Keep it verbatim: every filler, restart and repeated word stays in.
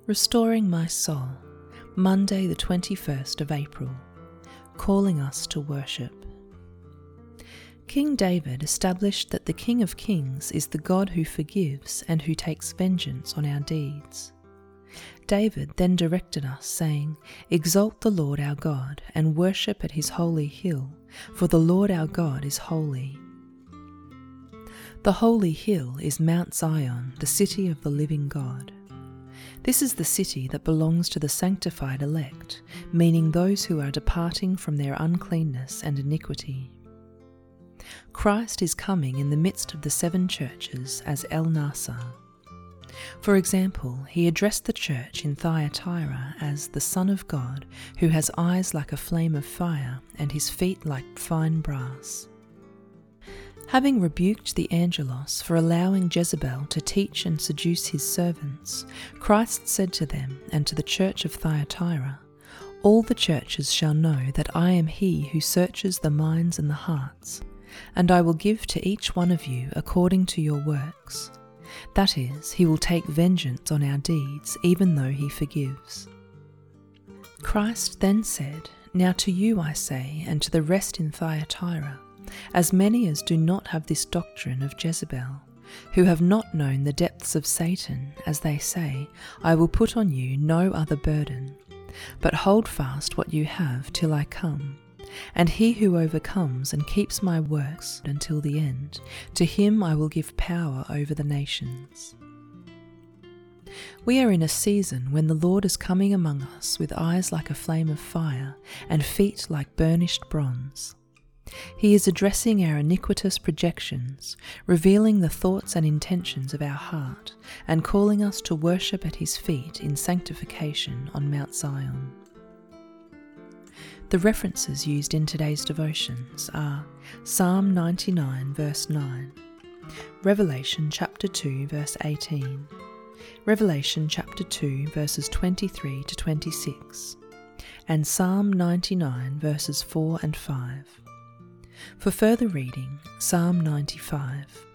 Restoring my soul, Monday the twenty-first of April, calling us to worship. King David established that the King of Kings is the God who forgives and who takes vengeance on our deeds. David then directed us, saying, "Exalt the Lord our God, and worship at his holy hill, for the Lord our God is holy." The holy hill is Mount Zion, the city of the living God. This is the city that belongs to the sanctified elect, meaning those who are departing from their uncleanness and iniquity. Christ is coming in the midst of the seven churches as El Nasa. For example, he addressed the church in Thyatira as the Son of God, who has eyes like a flame of fire and his feet like fine brass. Having rebuked the Angelos for allowing Jezebel to teach and seduce his servants, Christ said to them and to the church of Thyatira, "All the churches shall know that I am he who searches the minds and the hearts, and I will give to each one of you according to your works. That is, he will take vengeance on our deeds, even though he forgives." Christ then said, "Now to you I say, and to the rest in Thyatira, as many as do not have this doctrine of Jezebel, who have not known the depths of Satan, as they say, I will put on you no other burden, but hold fast what you have till I come. And he who overcomes and keeps my works until the end, to him I will give power over the nations." We are in a season when the Lord is coming among us with eyes like a flame of fire and feet like burnished bronze. He is addressing our iniquitous projections, revealing the thoughts and intentions of our heart, and calling us to worship at his feet in sanctification on Mount Zion. The references used in today's devotions are Psalm ninety-nine verse nine, Revelation chapter two verse eighteen, Revelation chapter two verses twenty-three to twenty-six, and Psalm ninety-nine verses four and five. For further reading, Psalm ninety-five.